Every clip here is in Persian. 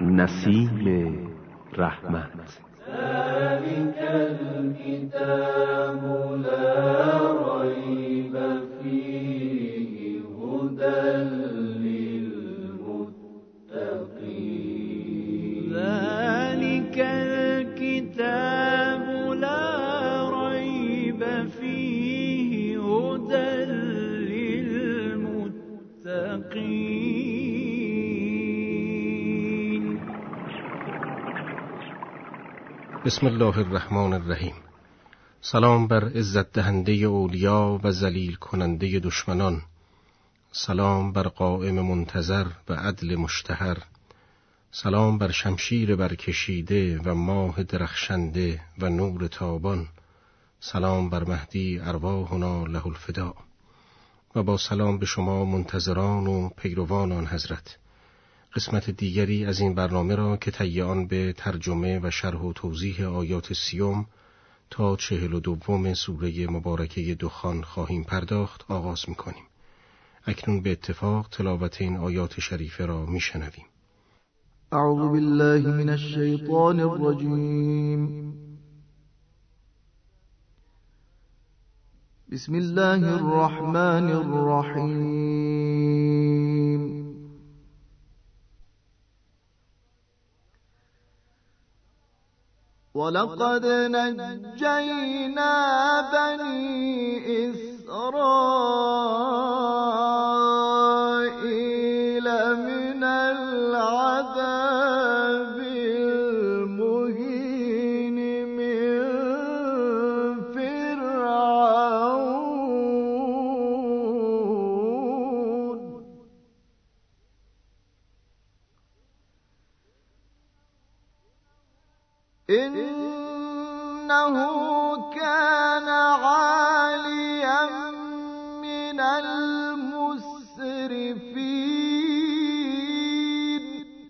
نسیم رحمت. ذلك الكتاب لا ريب فيه هدى للمتقين. ذلك الكتاب لا ريب فيه هدى للمتقين. بسم الله الرحمن الرحیم. سلام بر عزت دهنده اولیا و ذلیل کننده دشمنان. سلام بر قائم منتظر و عدل مشتهر. سلام بر شمشیر برکشیده و ماه درخشنده و نور تابان. سلام بر مهدی ارواحنا له الفدا. و با سلام به شما منتظران و پیروان آن حضرت. قسمت دیگری از این برنامه را که طی آن به ترجمه و شرح و توضیح آیات 30 تا 42 سوره مبارکه دخان خواهیم پرداخت آغاز می‌کنیم. اکنون به اتفاق تلاوت این آیات شریفه را می‌شنویم. اعوذ بالله من الشیطان الرجیم. بسم الله الرحمن الرحیم. ولقد نجینا بنی اسرائیل من العذاب المهین من فرعون إنه كان عاليا من المسرفين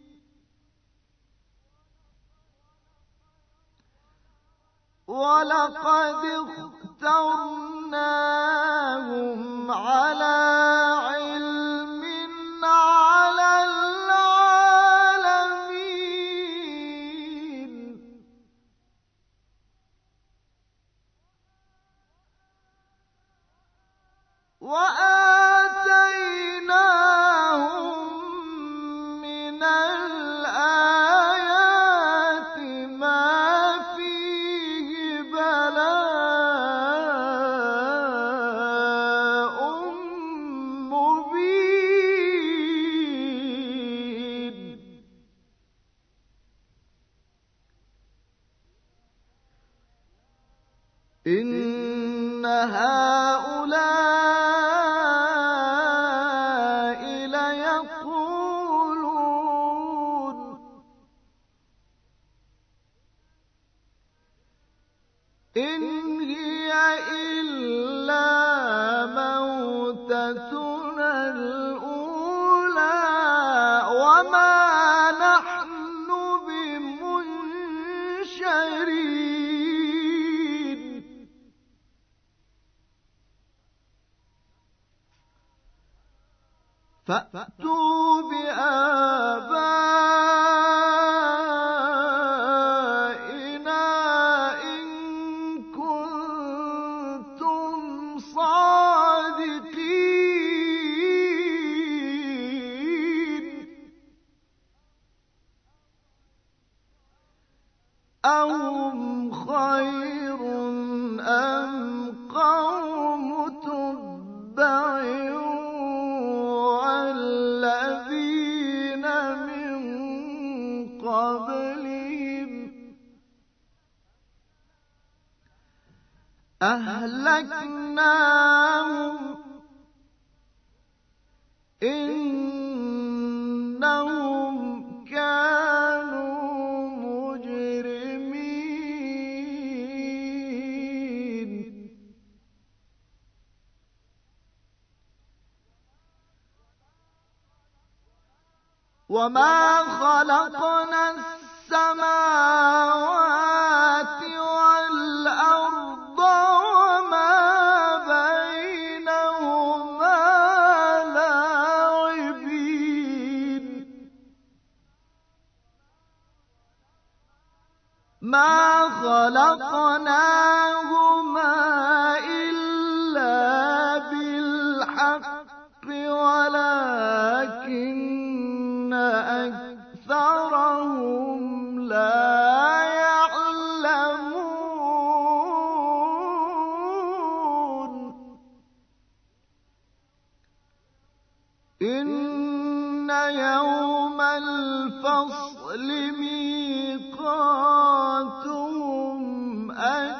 ولقد اخترناهم على علم على العالمين وآتيناهم من الآيات ما فيه بلاء مبين. إن هؤلاء ليقولون إن هي إلا موتتنا الأولى وما نحن بمنشرين. فأتوا بآبائنا إن كنتم صادقين. أهم خير أم قوم تبع والذين من قبلهم أهلكناهم إنهم كانوا مجرمين. وما خلقنا السماوات والأرض وما بينهما لاعبين. يوم الفصل ميقاتهم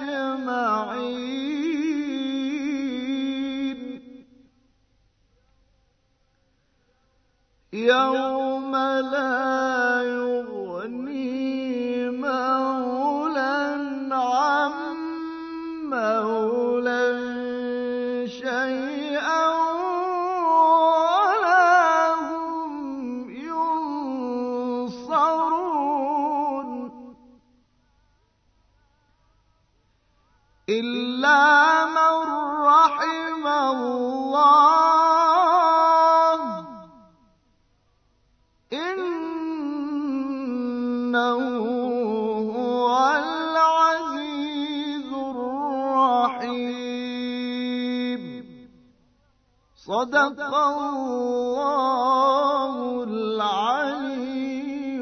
أجمعين يوم لا يغني مولى عن مولى شيئا ولا هم ينصرون إلا من رحم الله إنه هو العزيز الرحيم صدق الله العلی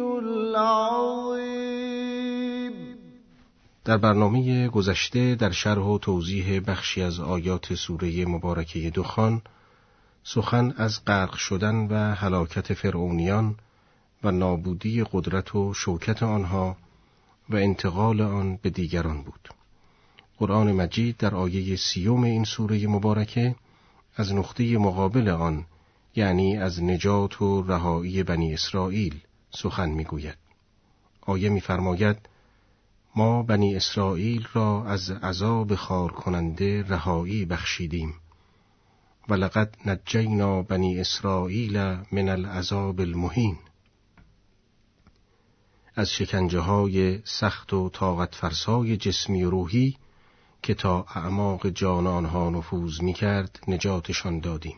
العظیم. در برنامه گذشته در شرح و توضیح بخشی از آیات سوره مبارکه دخان سخن از غرق شدن و هلاکت فرعونیان و نابودی قدرت و شوکت آنها و انتقال آن به دیگران بود. قرآن مجید در آیه 30 این سوره مبارکه از نقطه مقابل آن، یعنی از نجات و رهایی بنی اسرائیل سخن می‌گوید. آیه می‌فرماید: ما بنی اسرائیل را از عذاب خار کننده رهایی بخشیدیم و لقد نجینا بنی اسرائیل من العذاب المهین. از شکنجه‌های سخت و طاقت فرسای جسمی و روحی که تا اعماق جان آنها نفوذ می‌کرد نجاتشان دادیم.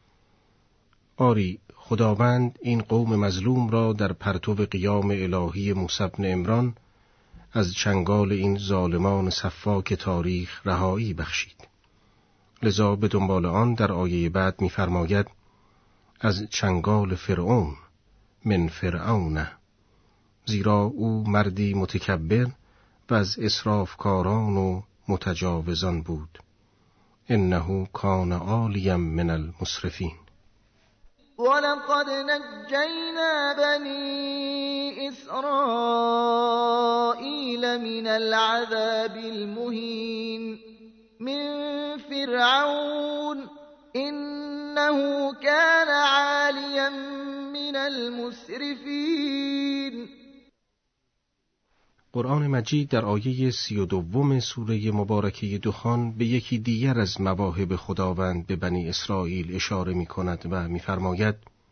آری، خداوند این قوم مظلوم را در پرتو قیام الهی موسی بن عمران از چنگال این ظالمان سفاک تاریخ رهایی بخشید. لذا به دنبال آن در آیه بعد می‌فرماید: از چنگال فرعون، من فرعون، زیرا او مردی متکبر و از اسرافکاران و متجاوزان بود. انه کان عالیا من المسرفین. ولقد نجینا بنی اسرائیل من العذاب المهین من فرعون انه كان عالیا من المسرفین. قرآن مجید در آیه 32 سوره مبارکه دخان به یکی دیگر از مواهب خداوند به بنی اسرائیل اشاره می کند و می فرماید: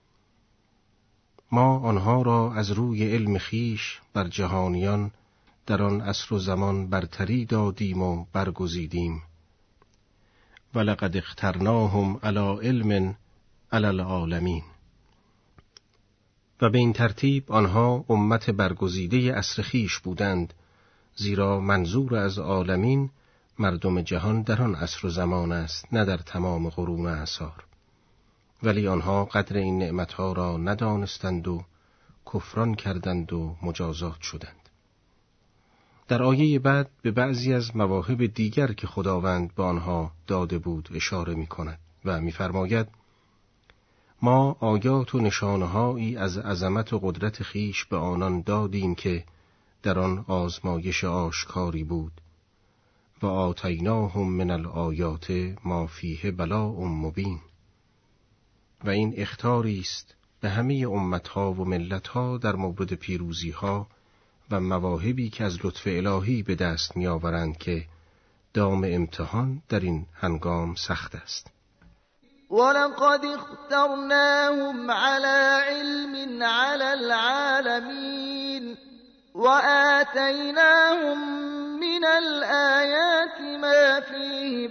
ما آنها را از روی علم خیش بر جهانیان در آن عصر و زمان برتری دادیم و برگزیدیم. ولقد اخترناهم علی علم علی العالمین. و به این ترتیب آنها امت برگزیده عصر خویش بودند، زیرا منظور از عالمین مردم جهان در آن عصر و زمان است، نه در تمام قرون اعصار. ولی آنها قدر این نعمتها را ندانستند و کفران کردند و مجازات شدند. در آیه بعد به بعضی از مواهب دیگر که خداوند به آنها داده بود اشاره می کند و می فرماید: ما آیات و نشانهایی از عظمت و قدرت خیش به آنان دادیم که در آن آزمایش آشکاری بود و آتیناهم من الآیات ما فیه بلاء مبین. و این اخطاری است به همه امتها و ملتها در مورد پیروزیها و مواهبی که از لطف الهی به دست می آورند که دام امتحان در این هنگام سخت است. ولقد اخترناهم على علم على العالمين وآتيناهم من الآيات ما فيه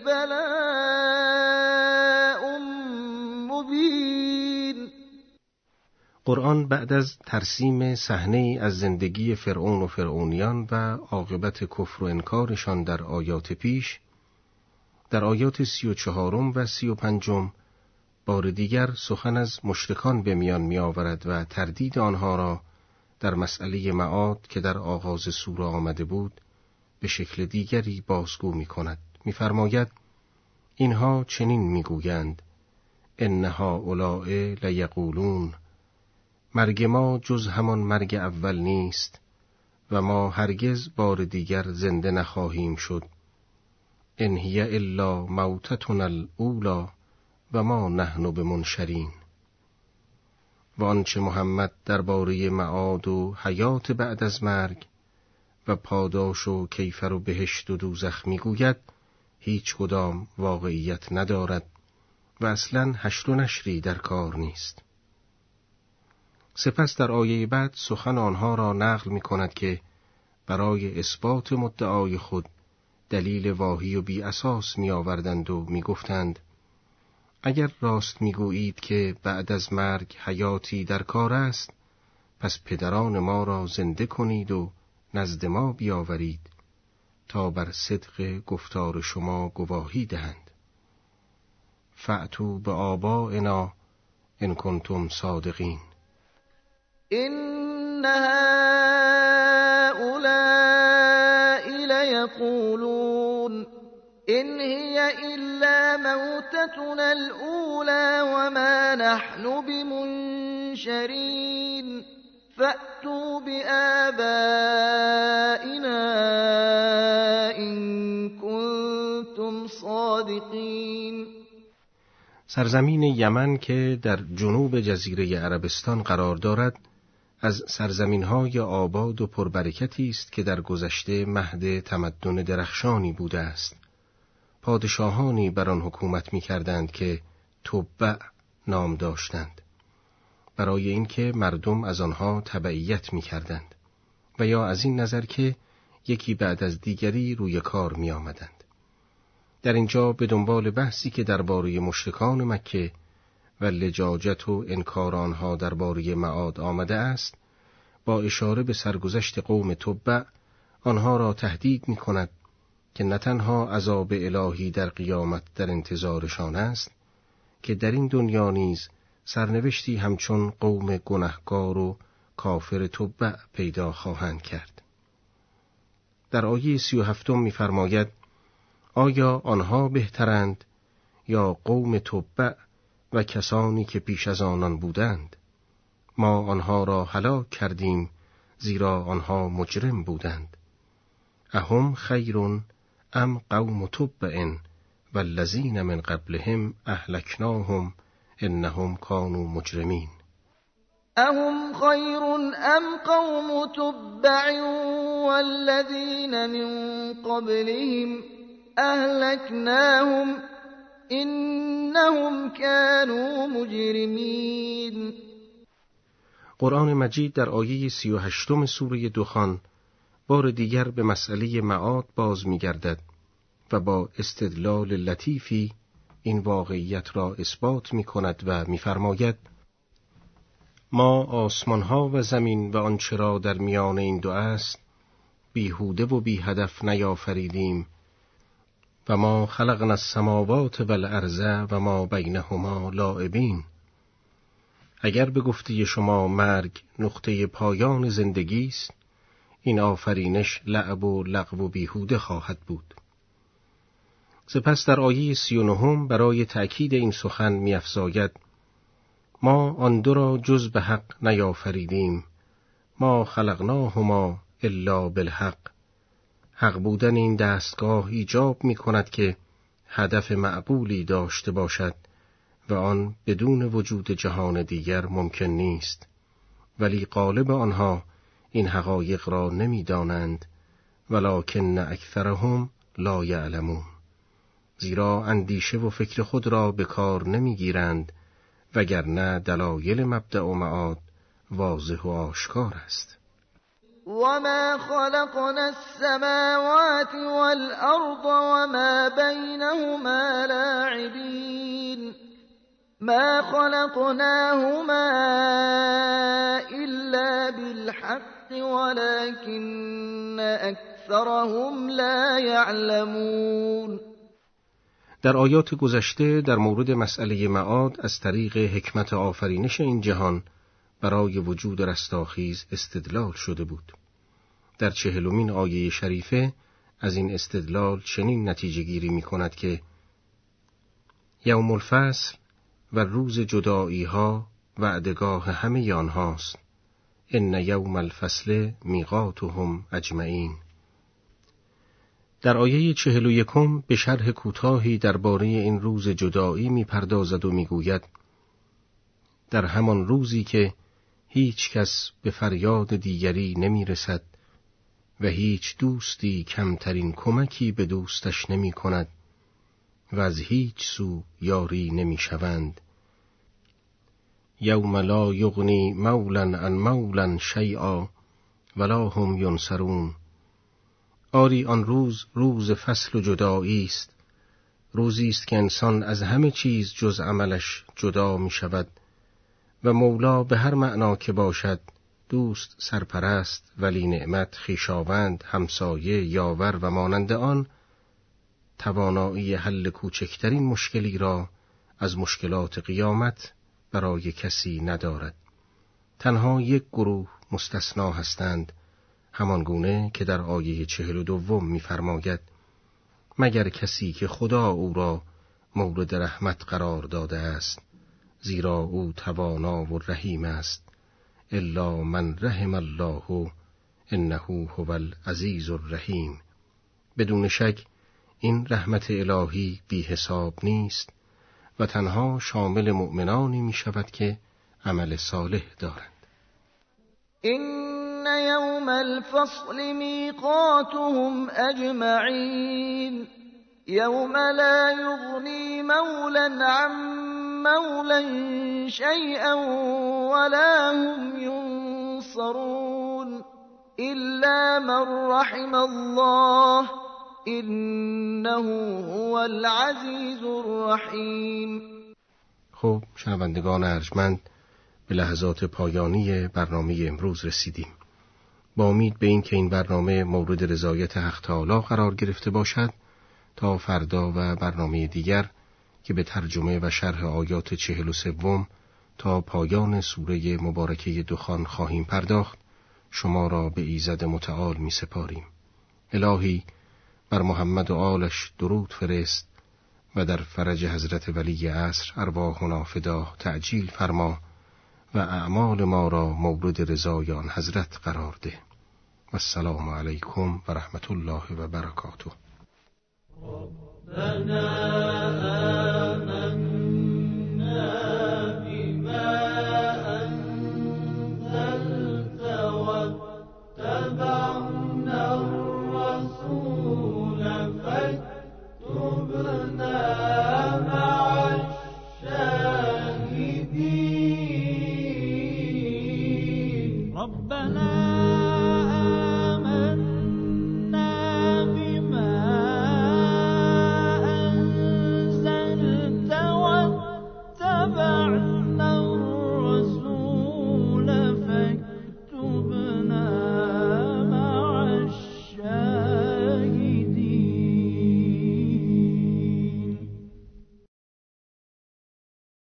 بلاء مبين. قرآن بعد از ترسیم صحنه‌ای از زندگی فرعون و فرعونیان و عاقبت کفر و انکارشان در آیات پیش، در آیات 34 و 35 بار دیگر سخن از مشرکان به میان می آورد و تردید آنها را در مسئله معاد که در آغاز سوره آمده بود به شکل دیگری بازگو می کند. می فرماید: اینها چنین می گویند: ان هؤلاء لیقولون مرگ ما جز همان مرگ اول نیست و ما هرگز بار دیگر زنده نخواهیم شد. ان هی الا موتتنا الاولی و ما نحن بمنشرین. و آنچه محمد درباره معاد و حیات بعد از مرگ و پاداش و کیفر و بهشت و دوزخ میگوید هیچ کدام واقعیت ندارد و اصلاً حشر و نشری در کار نیست. سپس در آیه بعد سخن آنها را نقل می کند که برای اثبات مدعای خود دلیل واهی و بی اساس می آوردند و می گفتند اگر راست می گویید که بعد از مرگ حیاتی در کار است، پس پدران ما را زنده کنید و نزد ما بیاورید تا بر صدق گفتار شما گواهی دهند. فأتوا بآبائنا ان کنتم صادقین. إن هؤلاء ليقولون إن هي إلا موتتنا الأولى وما نحن بمنشرين فأتوا بآبائنا إن كنتم صادقين. سرزمین یمن که در جنوب جزیره عربستان قرار دارد از سرزمین‌های آباد و پربرکتی است که در گذشته مهد تمدن درخشانی بوده است. پادشاهانی بر آن حکومت می‌کردند که تبع نام داشتند، برای اینکه مردم از آنها تبعیت می‌کردند و یا از این نظر که یکی بعد از دیگری روی کار می‌آمدند. در اینجا به دنبال بحثی که درباره مشرکان مکه و لجاجت و انکار آنها درباره معاد آمده است، با اشاره به سرگذشت قوم تبع آنها را تهدید می کند که نه تنها عذاب الهی در قیامت در انتظارشان است، که در این دنیا نیز سرنوشتی همچون قوم گنهکار و کافر تبع پیدا خواهند کرد. در آیه 37 می فرماید آیا آنها بهترند یا قوم تبع و کسانی که پیش از آنان بودند؟ ما آنها را هلاک کردیم زیرا آنها مجرم بودند. اهم خیر ام قوم تبع والذین من قبلهم اهلکناهم انهم كانوا مجرمین. أهم خير أم قوم تبع والذين من قبلهم أهلكناهم إنهم كانوا مجرمين. قرآن مجید در آیه 38 سوره دخان بار دیگر به مسئله معاد باز می‌گردد و با استدلال لطیفی این واقعیت را اثبات می‌کند و می‌فرماید ما آسمان‌ها و زمین و آنچه را در میان این دو است بیهوده و بی هدف نیافریدیم و ما خلقنا السماوات والارض و ما بینهما لاعبین. اگر به گفته شما مرگ نقطه پایان زندگی است، این آفرینش لعب و لغو و بیهوده خواهد بود. سپس در آیه 39 برای تأکید این سخن می‌افزاید ما آن دو را جز به حق نیافریدیم، ما خلقناهما الا بالحق. حق بودن این دستگاه ایجاب می کند که هدف معقولی داشته باشد و آن بدون وجود جهان دیگر ممکن نیست، ولی غالب آنها این حقایق را نمی دانند ولکن اکثرهم لا یعلمون، زیرا اندیشه و فکر خود را به کار نمی گیرند وگرنه دلایل مبدأ و معاد واضح و آشکار است. وما خلقنا السماوات والأرض وما بينهما لاعبين ما خلقناهما إلا بالحق ولكن أكثرهم لا يعلمون. در آیات گذشته در مورد مسئله معاد از طریق حکمت آفرینش این جهان برای وجود رستاخیز استدلال شده بود. در 40مین آیه شریفه از این استدلال چنین نتیجه گیری می کند که یوم الفصل و روز جدایی ها وعدگاه همه آنهاست. ان یوم الفصل میقاتهم اجمعین. در آیه 41 به شرح کوتاهی درباره این روز جدایی می‌پردازد و می‌گوید: در همان روزی که هیچ کس به فریاد دیگری نمی‌رسد و هیچ دوستی کمترین کمکی به دوستش نمی‌کند و از هیچ سو یاری نمی‌شوند. یوم لا یغنی مولا عن مولا شیئا ولا هم ینصرون. آری آن روز روز فصل و جدایی است، روزی است که انسان از همه چیز جز عملش جدا می شود و مولا به هر معنا که باشد، دوست، سرپرست، ولی نعمت، خویشاوند، همسایه، یاور و مانند آن، توانایی حل کوچکترین مشکلی را از مشکلات قیامت برای کسی ندارد. تنها یک گروه مستثنا هستند، همان گونه که در آیه 42 می‌فرماید: مگر کسی که خدا او را مورد رحمت قرار داده است، زیرا او توانا و رحیم است. الا من رحم الله انه هو العزیز الرحیم. بدون شک این رحمت الهی بی حساب نیست و تنها شامل مؤمنانی می شود که عمل صالح دارند. إن يوم الفصل ميقاتهم أجمعين يوم لا يغني مولا عن مولا شيئا ولا هم ينصرون إلا من رحم الله إنه هو العزيز الرحيم. خب شنوندگان ارجمند، به لحظات پایانی برنامه امروز رسیدیم. با امید به این که این برنامه مورد رضایت حق تعالی قرار گرفته باشد، تا فردا و برنامه دیگر که به ترجمه و شرح آیات 43 تا پایان سوره مبارکه دخان خواهیم پرداخت، شما را به ایزد متعال می سپاریم. الهی بر محمد و آلش درود فرست و در فرج حضرت ولی عصر ارواحنا فدا تعجیل فرما و اعمال ما را مورد رضای آن حضرت قرار ده. و السلام علیکم و رحمت الله و برکاته.